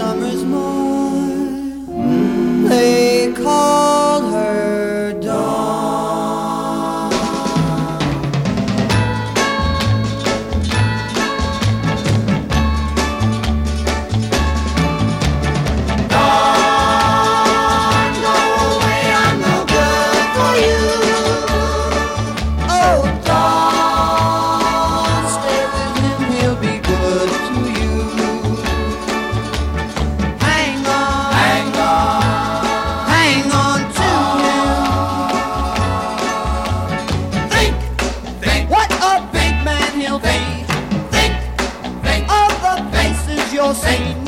summer's morn. They called her Dawn. Dawn, go away, I'm no good for you. Oh, Dawn, stay with him, he'll be good to you. Hang on, hang on to him. Think, what a big man he'll be. Think of the faces you're seeing.